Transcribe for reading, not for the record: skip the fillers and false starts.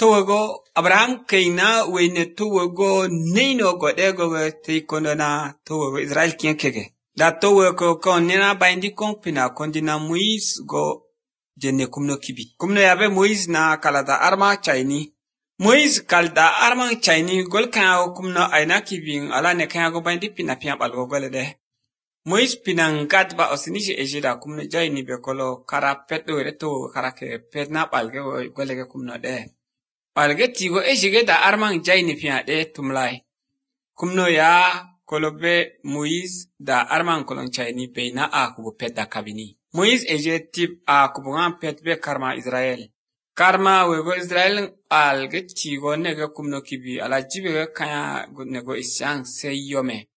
towago Abraham kaina weyne towago neino godego te kondona towago Israel kege. Da towago kon nena baindi kongpina kondina Moïse go jenne kumno kibi. Kumno yabe Moïse na kalada arma chaini. Moïse kalda arma chaini gol kan kumno aina kibin ala ne kan go baindi pina pian balgo golede. Moïse pinan gadba osiniji ejida kumno jaini be kolo kara petdo reto kara ke petna balge golege kumno de. Balge tigo ejige da arman jaini pian de tumlai. Kumno ya kolobe Moïse da arman kolon chaini be na akubo pet da kabini. Moïse eje tip akubungan pet be karma Israel. Karma wego Israel alge tigo nege kumno kibi ala jibe kaya nego isyang se yome.